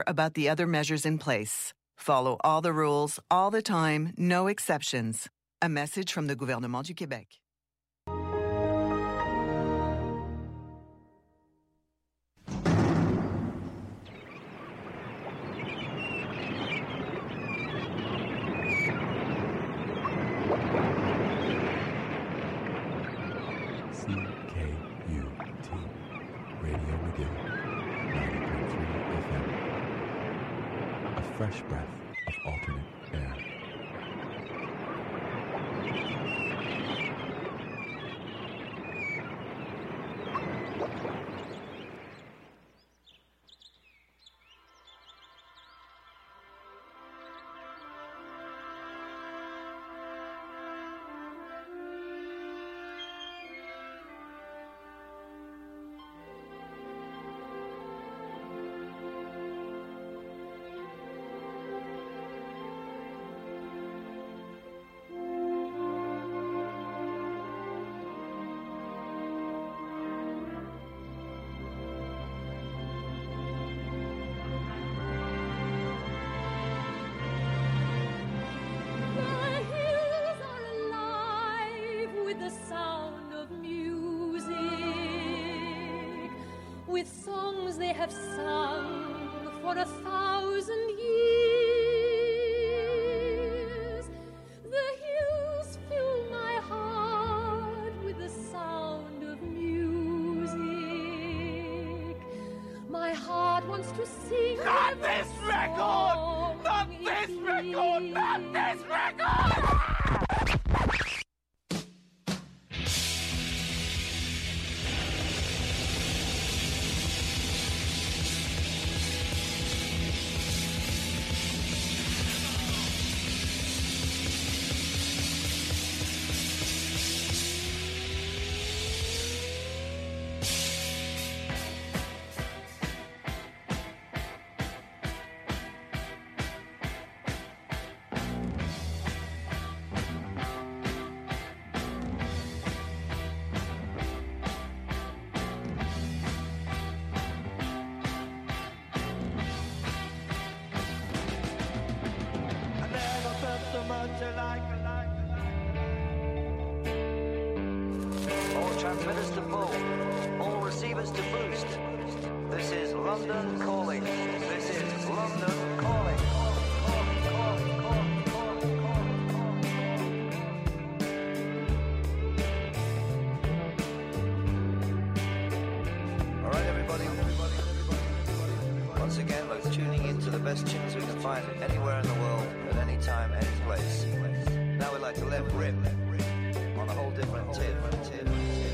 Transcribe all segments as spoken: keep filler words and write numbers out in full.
about the other measures in place. Follow all the rules, all the time, no exceptions. A message from the Gouvernement du Québec. C K U T Radio McGill, ninety point three F M. A fresh breath of alternate air. Transmitters to full, all receivers to boost. This is London calling. This is London calling. All right, everybody. Once again, we're tuning into the best tunes we can find anywhere in the world, at any time, any place. Now we'd like to let rip on a whole different tip. tip.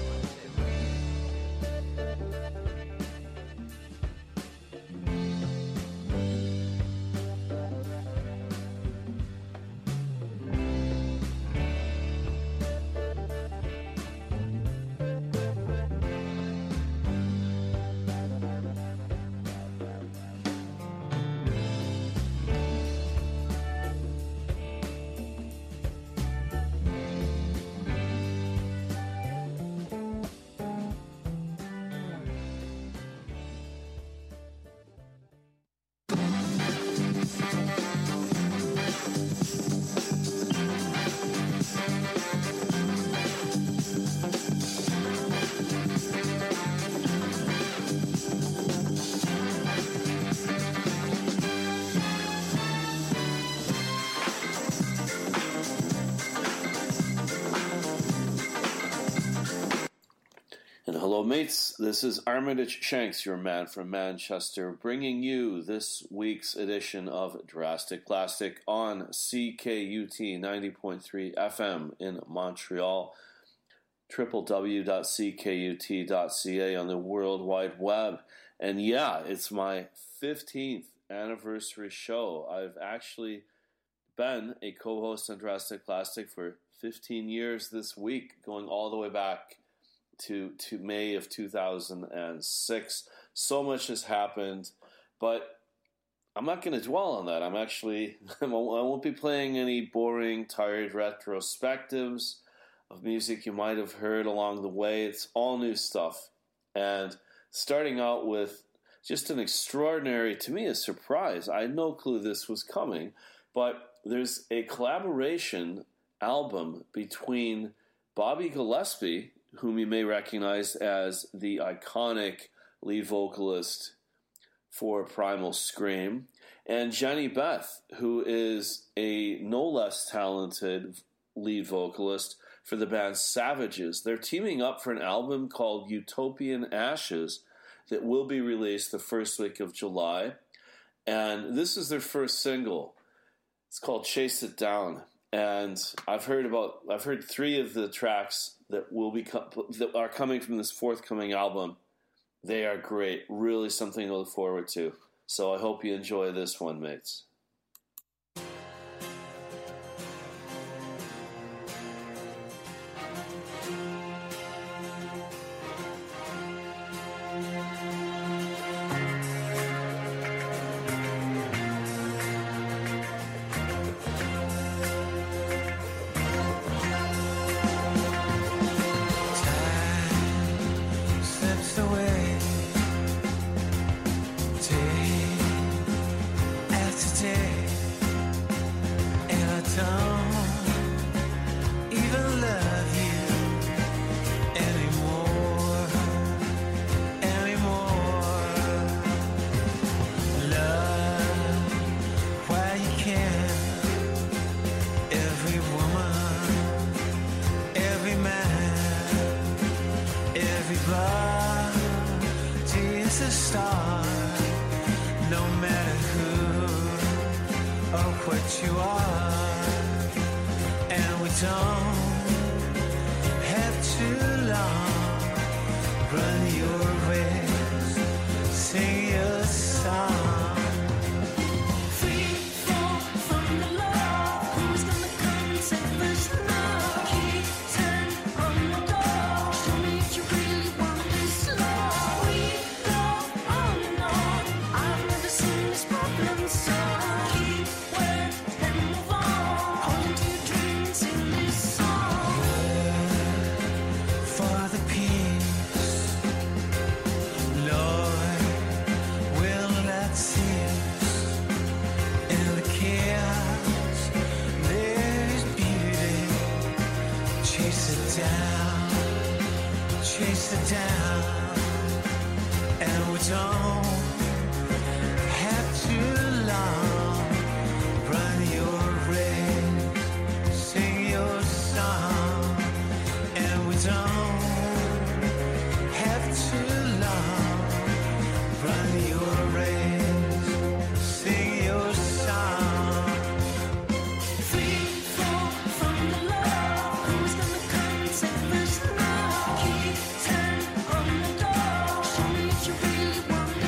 Hello mates, this is Armitage Shanks, your man from Manchester, bringing you this week's edition of Drastic Plastic on C K U T ninety point three F M in Montreal, w w w dot c k u t dot c a on the World Wide Web. And yeah, it's my fifteenth anniversary show. I've actually been a co-host on Drastic Plastic for fifteen years this week, going all the way back to to May of two thousand six. So much has happened, but I'm not going to dwell on that. I'm actually, I won't be playing any boring, tired retrospectives of music you might have heard along the way. It's all new stuff. And starting out with just an extraordinary, to me, a surprise. I had no clue this was coming, but there's a collaboration album between Bobby Gillespie, whom you may recognize as the iconic lead vocalist for Primal Scream, and Jenny Beth, who is a no less talented lead vocalist for the band Savages. They're teaming up for an album called Utopian Ashes that will be released the first week of July. And this is their first single. It's called Chase It Down. And I've heard about I've heard three of the tracks that will be that are coming from this forthcoming album. They are great. Really something to look forward to. So I hope you enjoy this one, mates. Keep turn on the door. Show me if you really want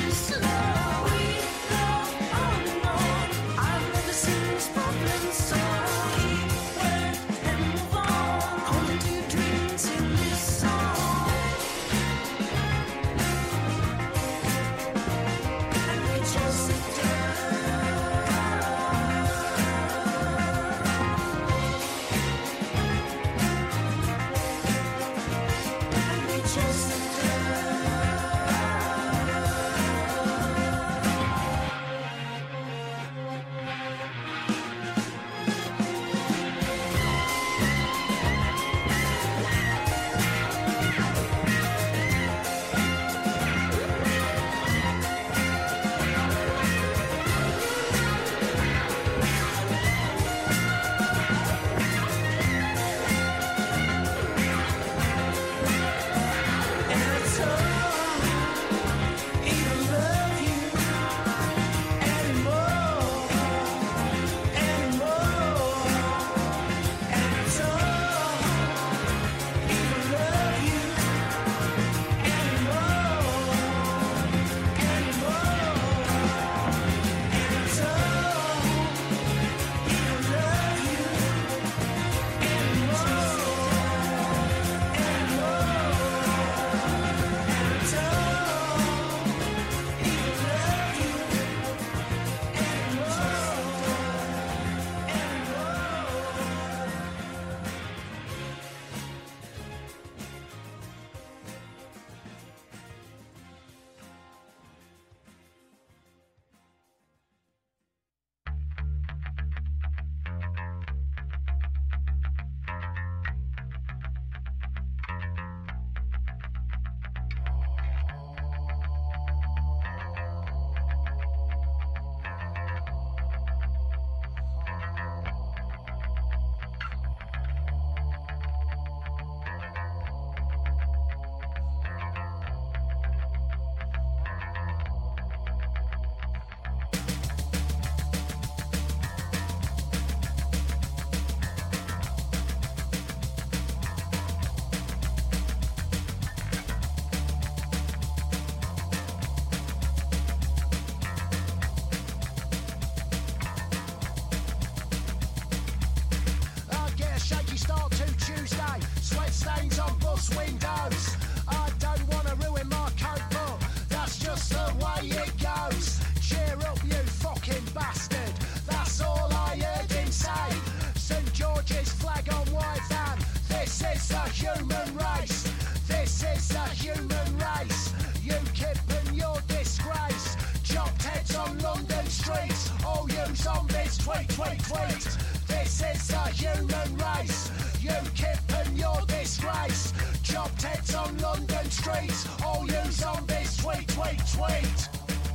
tweet, tweet, tweet. This is the human race. UKIP and your disgrace. Chopped heads on London streets. All you zombies, tweet, tweet, tweet.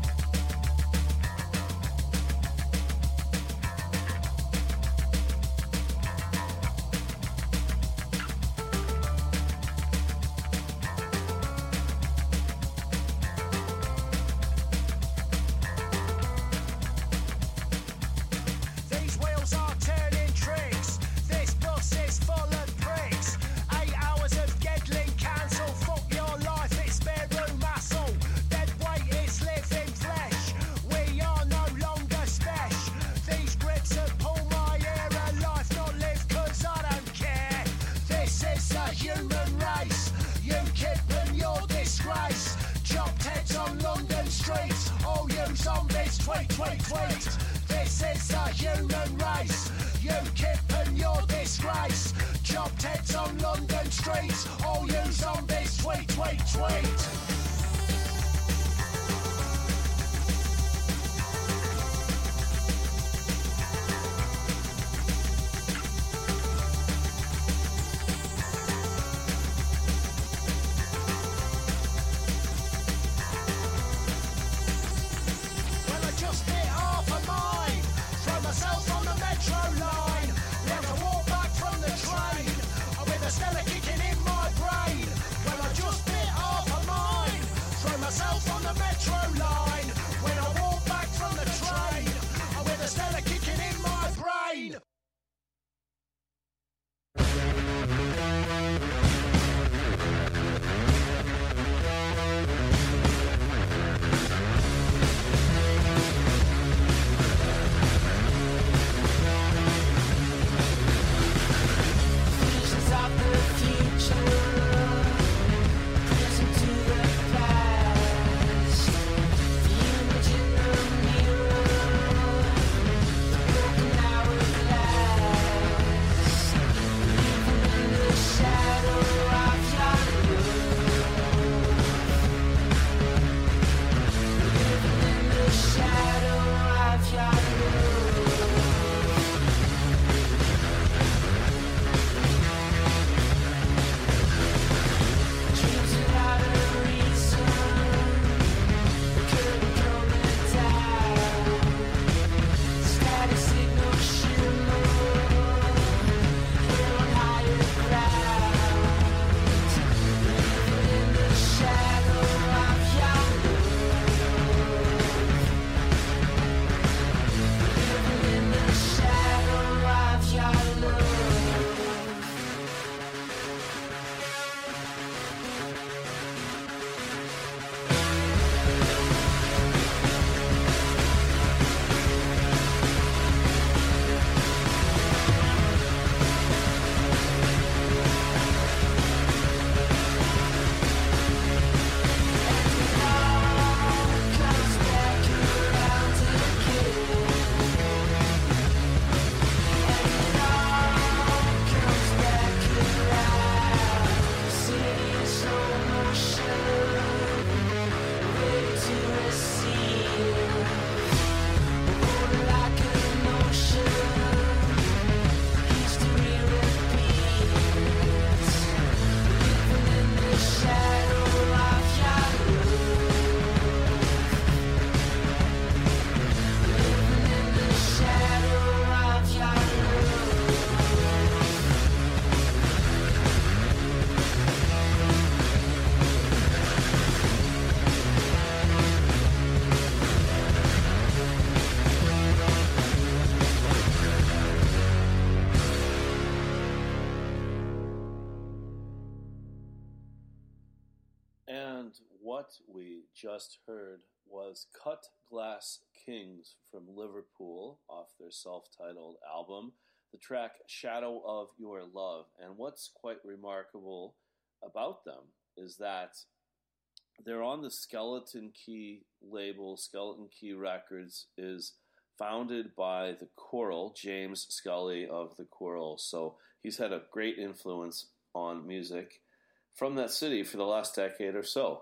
And what we just heard was Cut Glass Kings from Liverpool off their self-titled album, the track Shadow of Your Love. And what's quite remarkable about them is that they're on the Skeleton Key label. Skeleton Key Records is founded by the Coral, James Scully of the Coral. So he's had a great influence on music from that city for the last decade or so.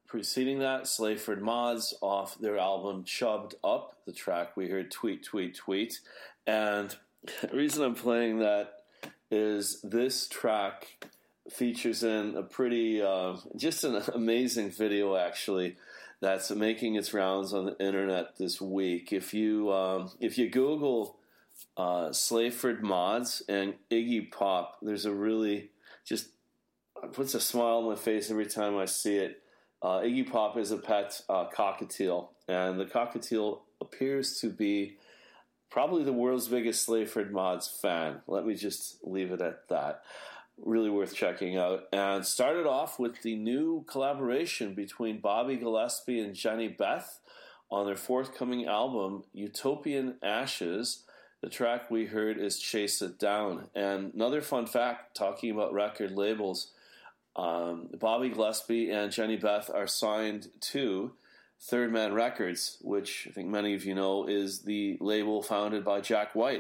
preceding that, Slayford Mods off their album Chubbed Up, the track we heard, Tweet, Tweet, Tweet. And the reason I'm playing that is this track features in a pretty, uh, just an amazing video, actually, that's making its rounds on the internet this week. If you um, if you Google uh, Slayford Mods and Iggy Pop, there's a really, just puts a smile on my face every time I see it. Uh, Iggy Pop is a pet uh, cockatiel, and the cockatiel appears to be probably the world's biggest Slayford Mods fan. Let me just leave it at that. Really worth checking out. And started off with the new collaboration between Bobby Gillespie and Jenny Beth on their forthcoming album, Utopian Ashes. The track we heard is Chase It Down. And another fun fact, talking about record labels, um, Bobby Gillespie and Jenny Beth are signed to Third Man Records, which I think many of you know is the label founded by Jack White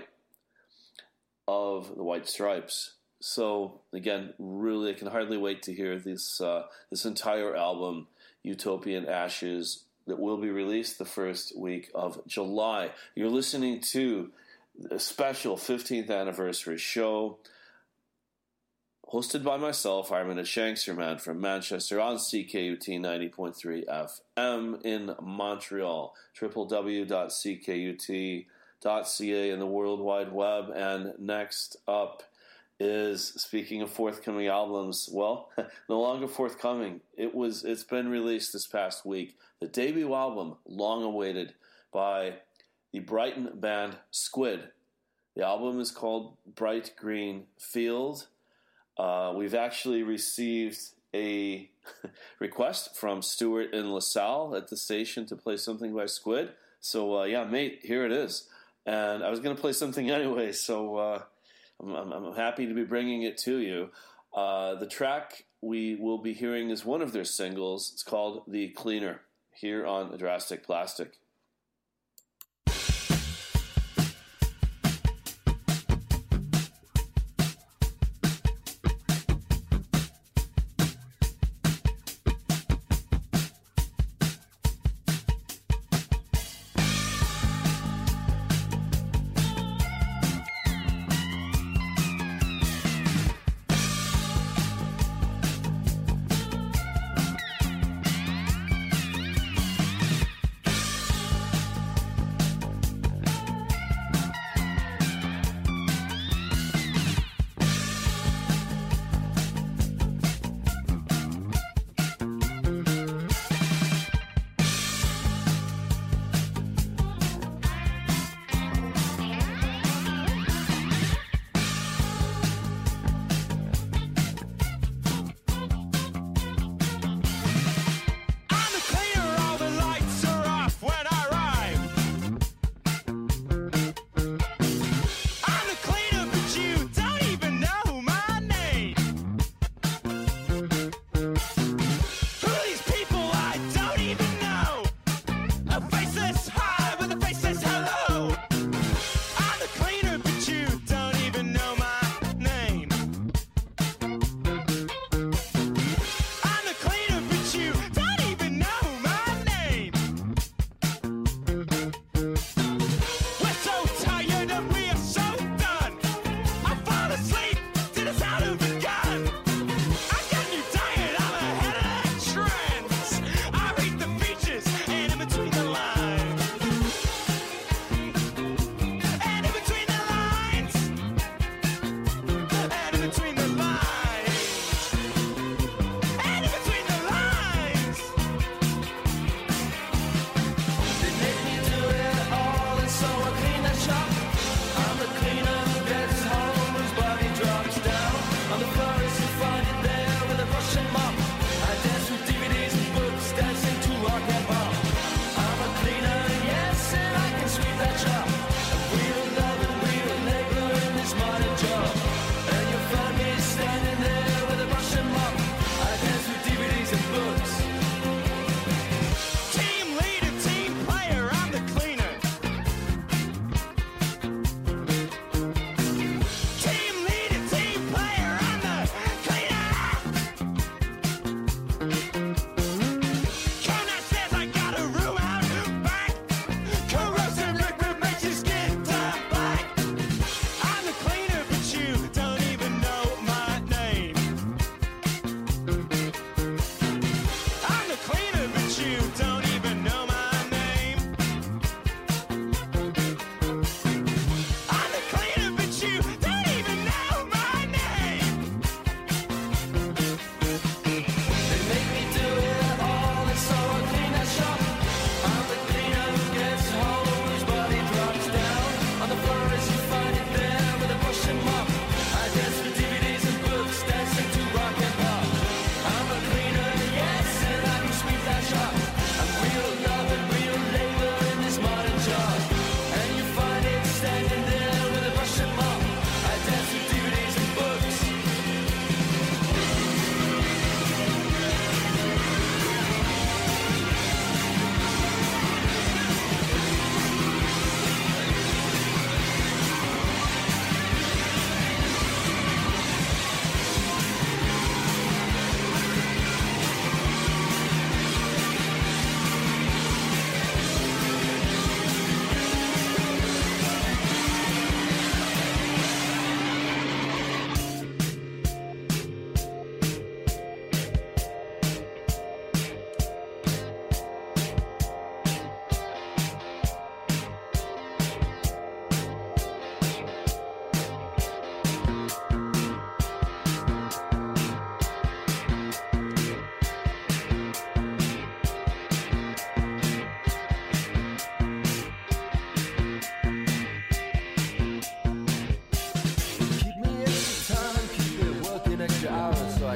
of the White Stripes. So again, really, I can hardly wait to hear this uh, this entire album, Utopian Ashes, that will be released the first week of July. You're listening to a special fifteenth anniversary show hosted by myself, Armitage Shanks, your man from Manchester, on C K U T ninety point three F M in Montreal, w w w dot c k u t dot c a in the World Wide Web. And next up is, speaking of forthcoming albums, well, no longer forthcoming. It was, it's been released this past week. The debut album, long awaited, by the Brighton band Squid. The album is called Bright Green Field. Uh, we've actually received a request from Stuart in LaSalle at the station to play something by Squid. So, uh, yeah, mate, here it is. And I was going to play something anyway, so uh, I'm, I'm, I'm happy to be bringing it to you. Uh, the track we will be hearing is one of their singles. It's called The Cleaner, here on Drastic Plastic.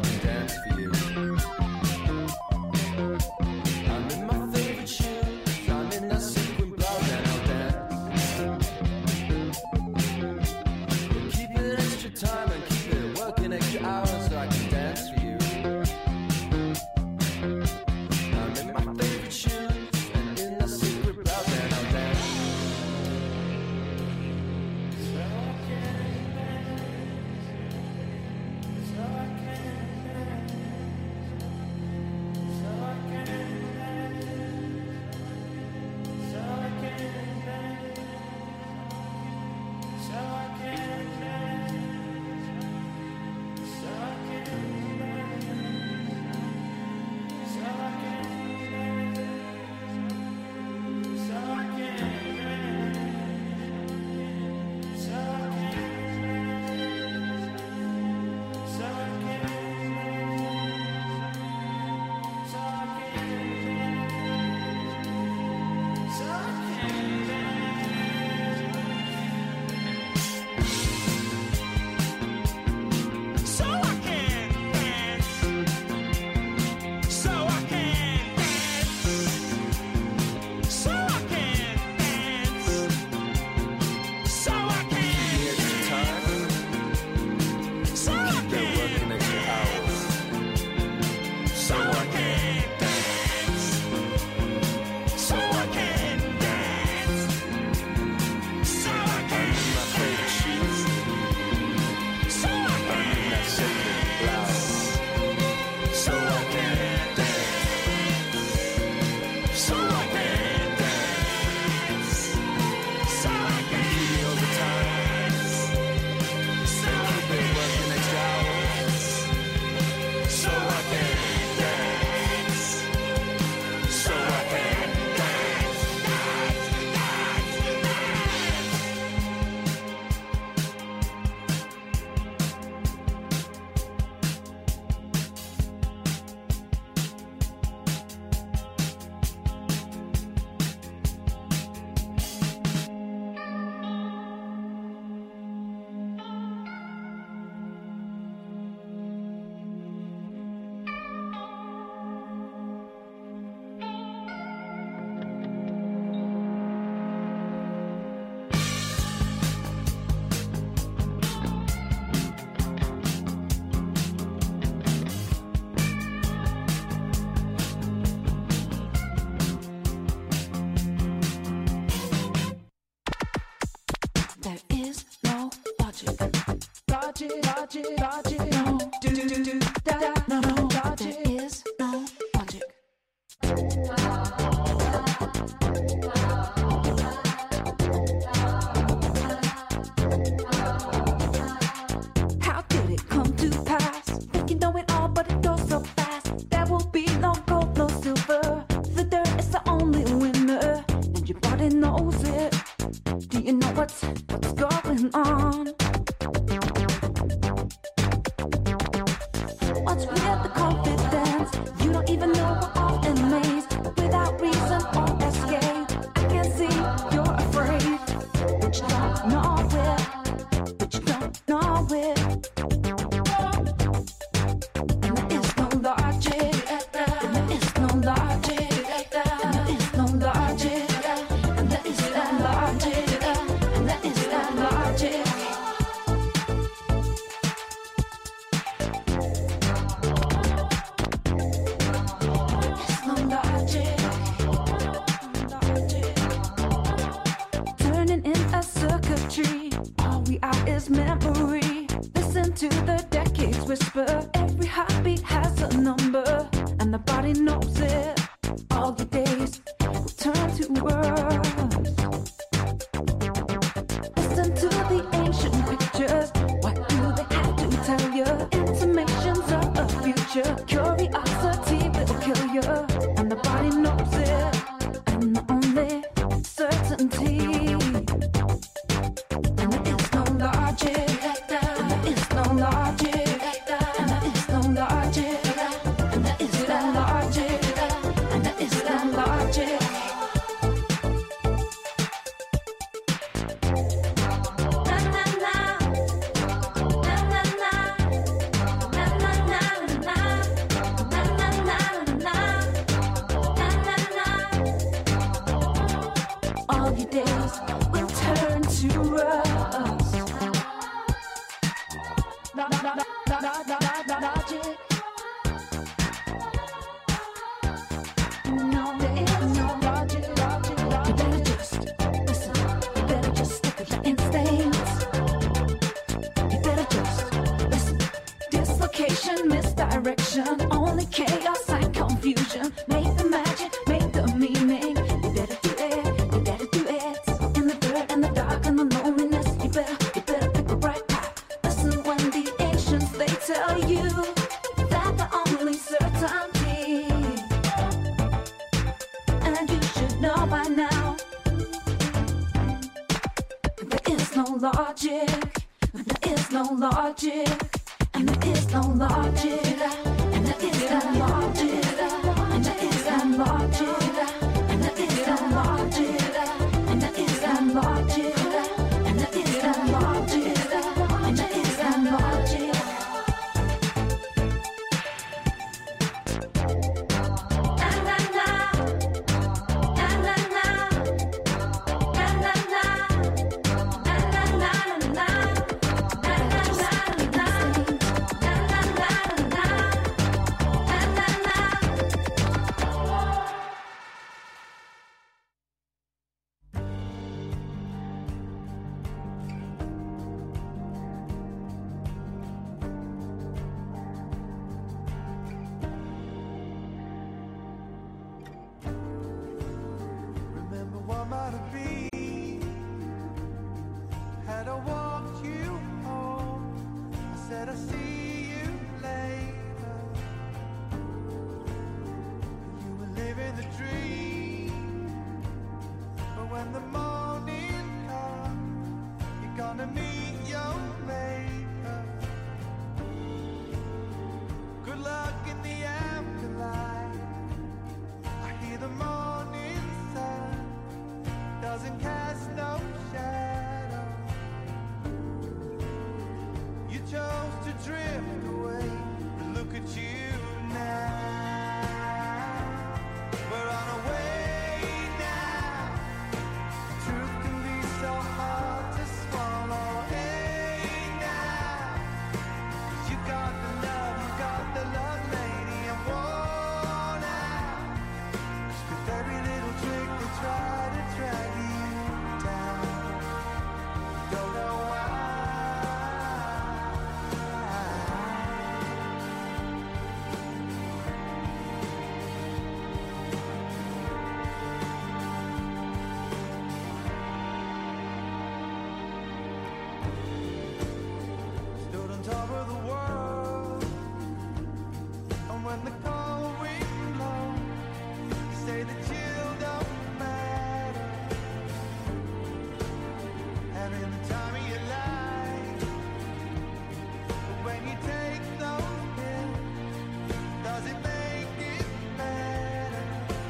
I can dance for you. I'm in my favorite shoes, I'm in that sequin blouse and I'll dance. Keep it extra time and keep it working extra hours so I can dance for you. I'm in my favorite shoes and in that secret blouse and I'll dance. Certainty, and there is no logic. to us. La, la, la, la, la, la, la, logic. No, there is no logic, logic, logic. You better just listen. You better just stick with your instincts. You better just listen. Dislocation, misdirection, only chaos and confusion. Make the magic, make the meaning. You better do it, you better do it. In the dirt and the dark and the loneliness, you better, you better pick a bright path. Listen when the ancients, they tell you that the only certainty, and you should know by now, there is no logic, there is no logic, and there is no logic, and there is no logic, and there is no logic, and there is no logic, and there is no logic, and there is no logic, and there is no logic. Remember what might have been had I walked you home. I said I'll see you later. You were living the dream, but when the morning comes, you're gonna meet your maker. Good luck in the afterlife. I hear the morning sun doesn't cast no shadow. You chose to drift away, but look at you now. We're on our way now. Truth can be so hard to swallow. Hey now, 'cause you got the love, you got the love, lady. I'm worn out. 'Cause with every little trick they try to drag you down. Don't know why. Stood on top of the world, and when the cold wind blows, you say the chill don't matter. Having the time of your life, but when you take those pills, does it make it better?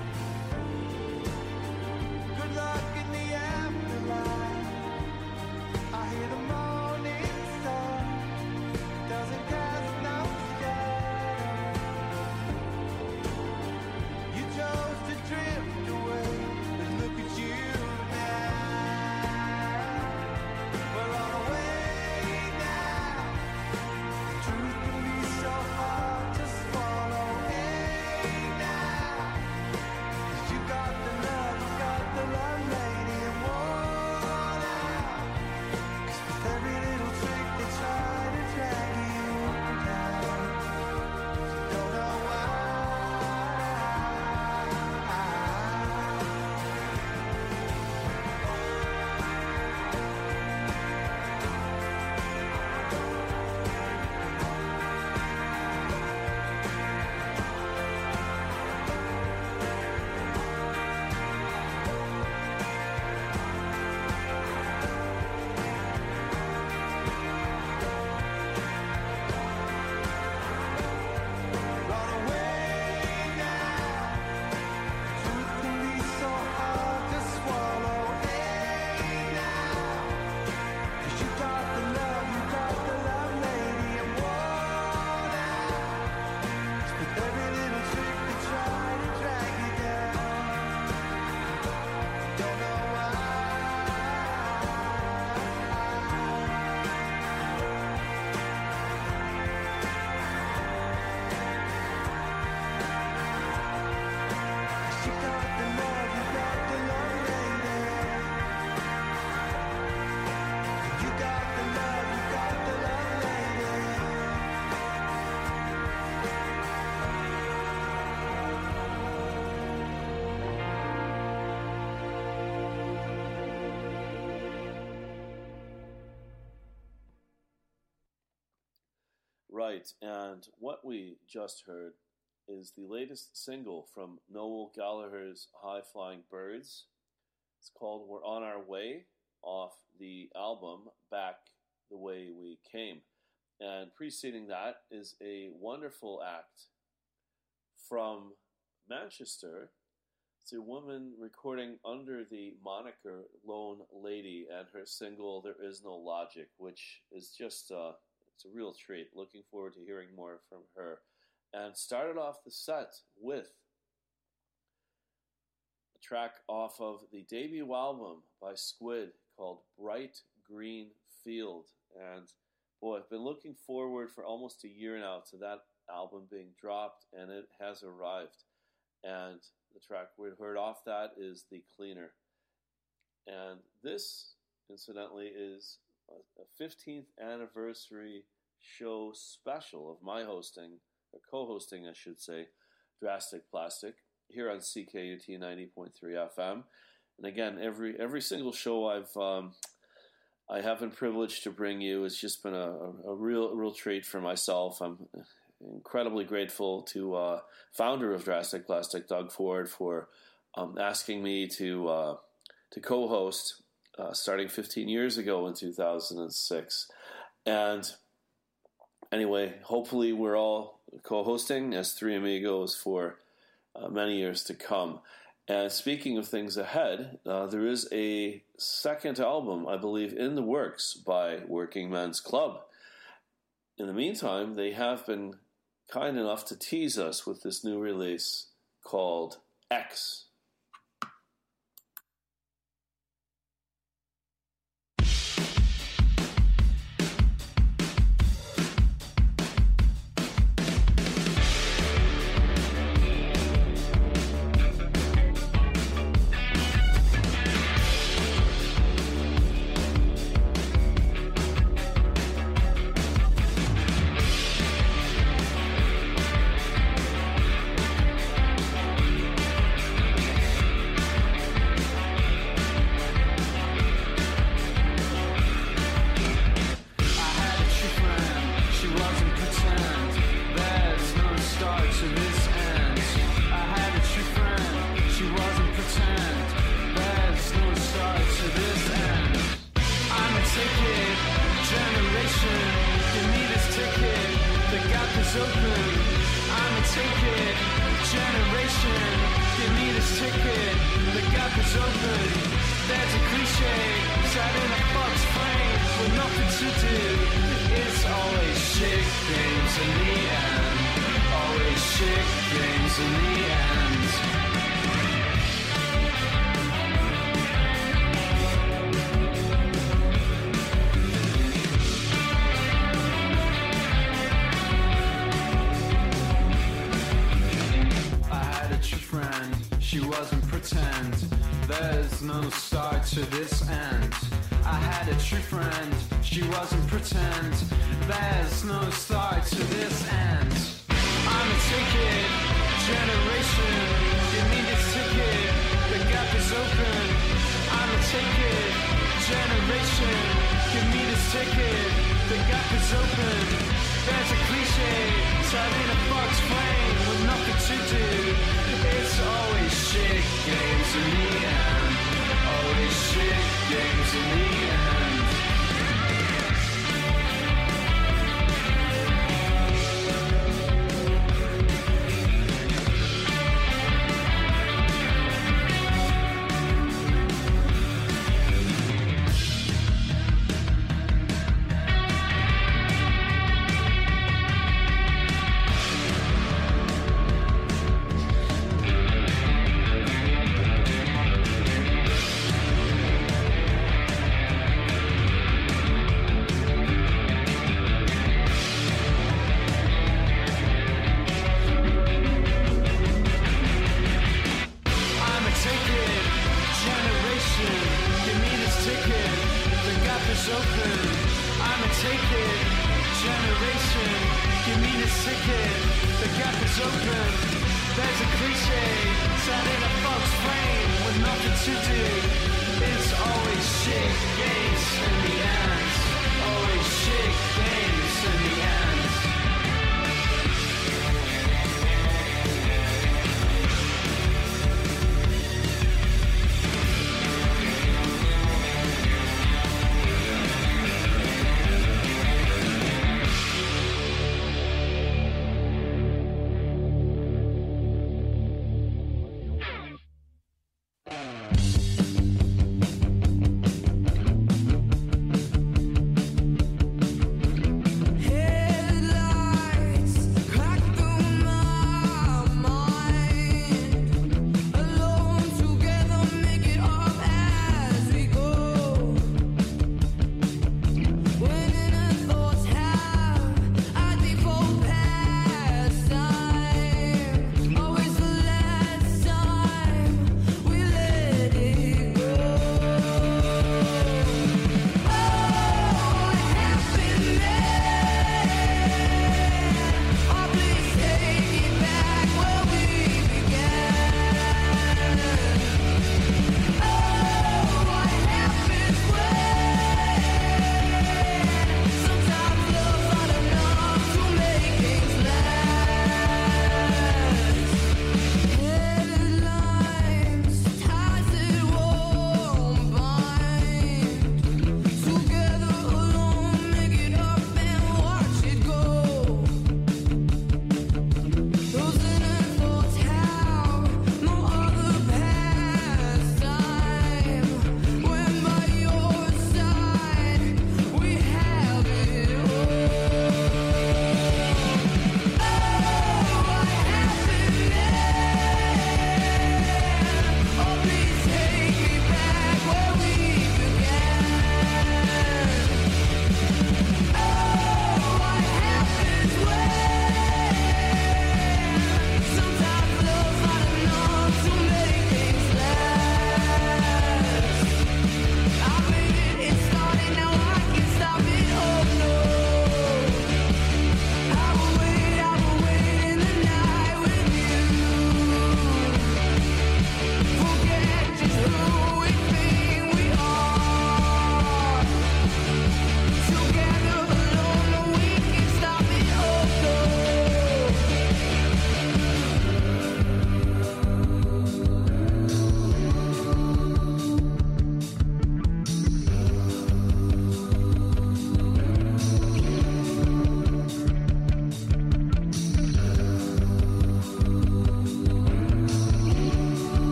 Good luck in the afterlife. I hear the morning sun doesn't cast no shadow. You chose to drift away, and look at you now. Right, and what we just heard is the latest single from Noel Gallagher's High Flying Birds. It's called We're On Our Way, off the album Back the Way We Came. And preceding that is a wonderful act from Manchester. It's a woman recording under the moniker Lone Lady, and her single There Is No Logic, which is just uh, it's a real treat. Looking forward to hearing more from her. And started off the set with a track off of the debut album by Squid called Bright Green Field. And boy, I've been looking forward for almost a year now to that album being dropped, and it has arrived. And the track we heard off that is The Cleaner. And this, incidentally, is a fifteenth anniversary show special of my hosting, or co-hosting, I should say, Drastic Plastic, here on C K U T ninety point three F M. And again, every every single show I've um, I have been privileged to bring you has just been a, a, a real a real treat for myself. I'm incredibly grateful to uh, founder of Drastic Plastic, Doug Ford, for um, asking me to uh, to co-host uh, starting fifteen years ago in two thousand six. And anyway, hopefully we're all co-hosting as Three Amigos for uh, many years to come. And speaking of things ahead, uh, there is a second album, I believe, in the works by Working Men's Club. In the meantime, they have been kind enough to tease us with this new release called X. Games in the end. Always shit games in the end.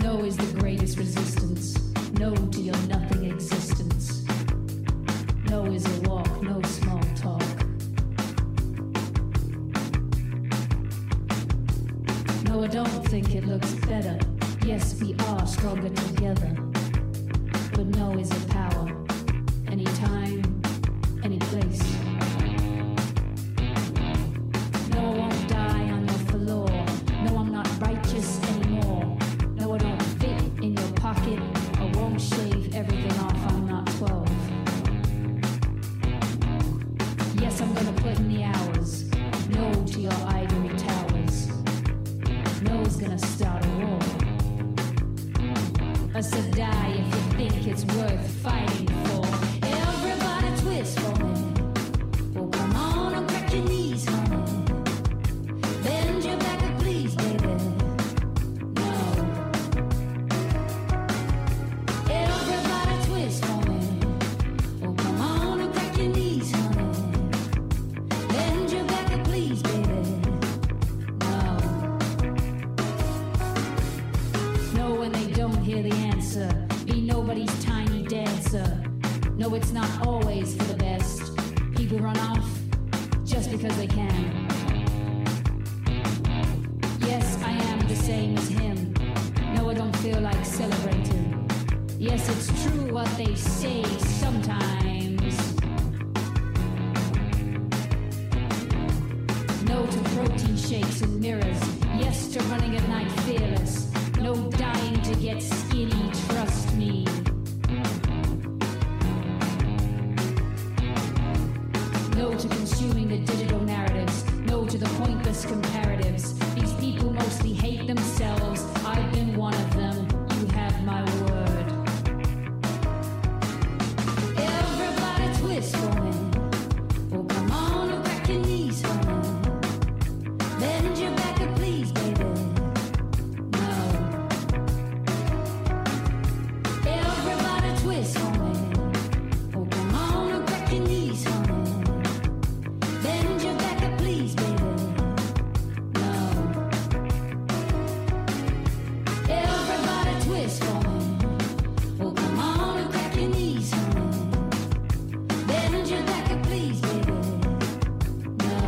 No is the greatest resistance. No to your nothing existence. No is a walk, no small talk. No, I don't think it looks better. Yes, we are stronger together. But no is a power. Anytime, any place. No, I won't die on your floor. No, I'm not righteous anymore. No, I don't fit in your pocket. I won't shave everything off. I'm not twelve. Yes, I'm gonna put in the hours. No to your ivory towers. No's gonna start a war. I said die if you think it's worth fighting for. Everybody twist for me. Oh, come on and crack your knees, honey. Bend your back and please, baby. No. Everybody twist for me. Oh, come on and crack your knees, honey. Bend your back and please, baby. No. No, when they don't hear the answer. Be nobody's tiny dancer. No, it's not always for the best. People run off just because they can. Yes, I am the same as him. No, I don't feel like celebrating. Yes, it's true what they say sometimes. No to protein shakes and mirrors. Yes to running at night fearless. No dying to get skinny, trust me. No to consuming the digital narratives. No to the pointless comparatives. These people mostly hate themselves. I've been one of them. You have my word. Everybody twist for me. Oh, come on and crack your knees for me. Bend your back and please, baby. No. Everybody twist for me. Oh, come on and crack your knees for me. Bend your back and please, baby. No. Everybody twist for me. Oh, come on and crack your knees for me. Bend your back and please, baby. No.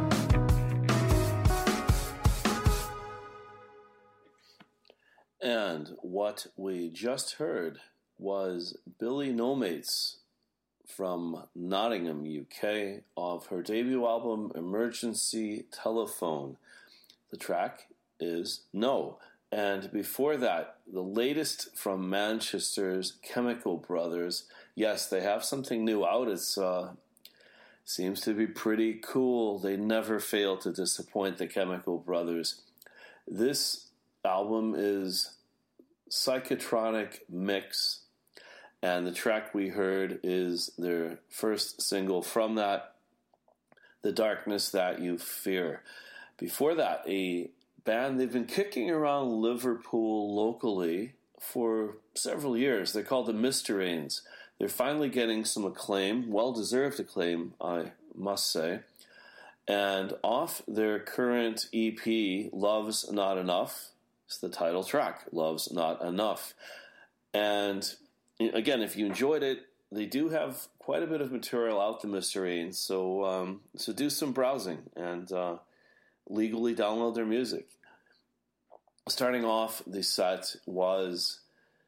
And what we just heard was Billy No Mates from Nottingham, U K, of her debut album Emergency Telephone. The track is No. And before that, the latest from Manchester's Chemical Brothers. Yes, they have something new out. It's uh, seems to be pretty cool. They never fail to disappoint, the Chemical Brothers. This album is Psychotronic Mix, and the track we heard is their first single from that, The Darkness That You Fear. Before that, a band they've been kicking around Liverpool locally for several years. They're called the Mysterines. They're finally getting some acclaim, well-deserved acclaim, I must say. And off their current E P, Love's Not Enough, it's the title track, Love's Not Enough. And again, if you enjoyed it, they do have quite a bit of material out, the Mysterines, so um, so do some browsing and uh, legally download their music. Starting off, the set was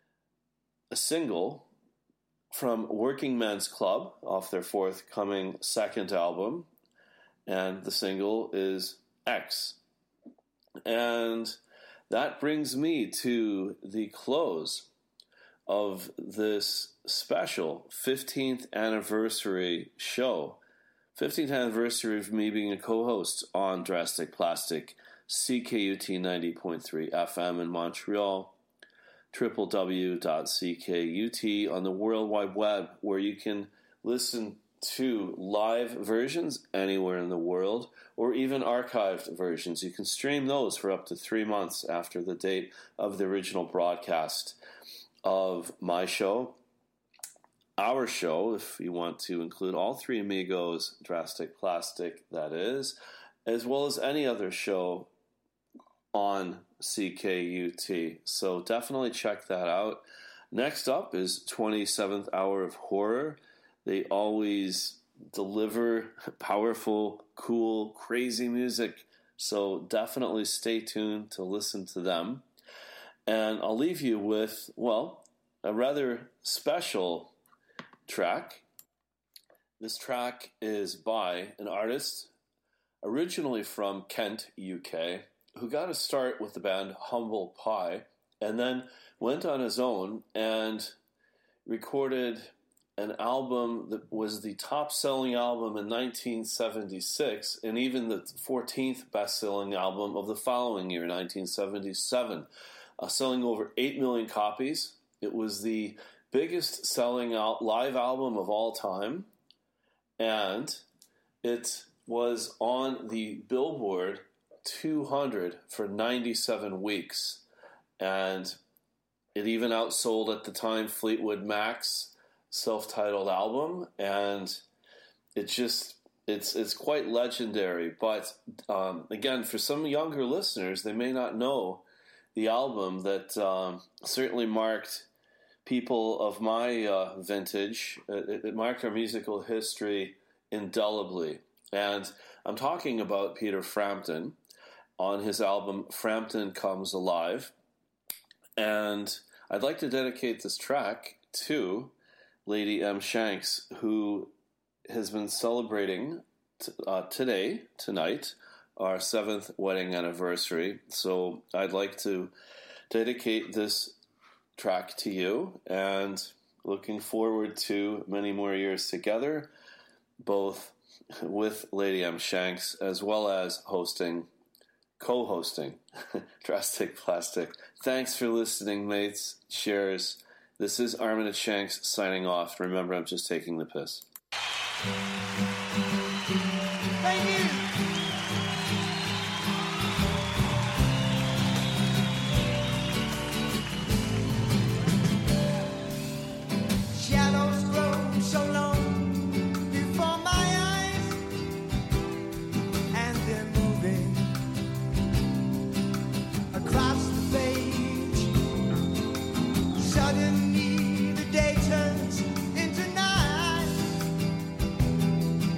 a single from Working Men's Club off their forthcoming second album, and the single is X. And that brings me to the close of this special fifteenth anniversary show. fifteenth anniversary of me being a co-host on Drastic Plastic, C K U T ninety point three F M in Montreal, w w w dot c k u t on the World Wide Web, where you can listen to live versions anywhere in the world, or even archived versions. You can stream those for up to three months after the date of the original broadcast of my show, our show, if you want to include all three amigos, Drastic Plastic, that is, as well as any other show on C K U T. So definitely check that out. Next up is twenty-seventh Hour of Horror. They always deliver powerful, cool, crazy music. So definitely stay tuned to listen to them. And I'll leave you with, well, a rather special track. This track is by an artist originally from Kent, U K, who got a start with the band Humble Pie and then went on his own and recorded an album that was the top-selling album in nineteen seventy-six and even the fourteenth best-selling album of the following year, nineteen seventy-seven, uh, selling over eight million copies. It was the biggest selling out live album of all time, and it was on the Billboard two hundred for ninety-seven weeks, and it even outsold at the time Fleetwood Mac's self-titled album, and it just it's it's quite legendary. But um, again, for some younger listeners, they may not know the album that um, certainly marked people of my uh, vintage. It, it marked our musical history indelibly, and I'm talking about Peter Frampton on his album Frampton Comes Alive. And I'd like to dedicate this track to Lady M. Shanks, who has been celebrating t- uh, today, tonight, our seventh wedding anniversary. So I'd like to dedicate this track to you, and looking forward to many more years together, both with Lady M. Shanks as well as hosting co-hosting Drastic Plastic. Thanks for listening, mates. Cheers. This is Armitage Shanks signing off. Remember, I'm just taking the piss. Thank you. Shadows grow so long before my eyes, and they're moving across the page. Suddenly the day turns into night.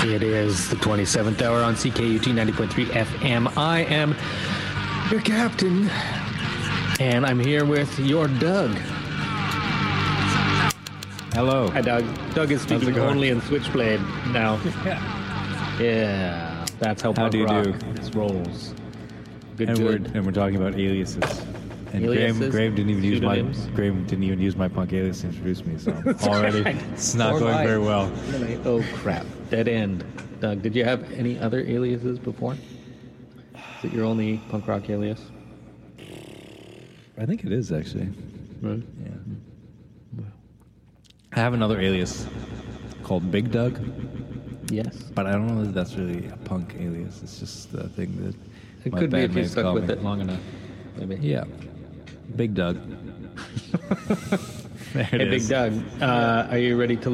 It is the twenty-seventh hour on C K U T ninety point three F M. I am your captain, and I'm here with your Doug. Hello. Hi, Doug. Doug is speaking going? only in Switchblade now. Yeah, that's how, How punk do you rock do? rolls. Good, And we're, good. and we're talking about aliases. And Aliases, Graham, Graham didn't even use my pseudonyms. Graham didn't even use my punk alias to introduce me. So already it's not Or going mine. very well. Oh, crap. Dead end. Doug, did you have any other aliases before? Is it your only punk rock alias? I think it is actually. Right. Yeah. I have another alias called Big Doug, Yes. but I don't know that that's really a punk alias. It's just the thing that It my could be if you bandmates stuck call with me. it long enough. Maybe. Yeah, Big Doug. There it Hey, Big is. Doug, uh, are you ready to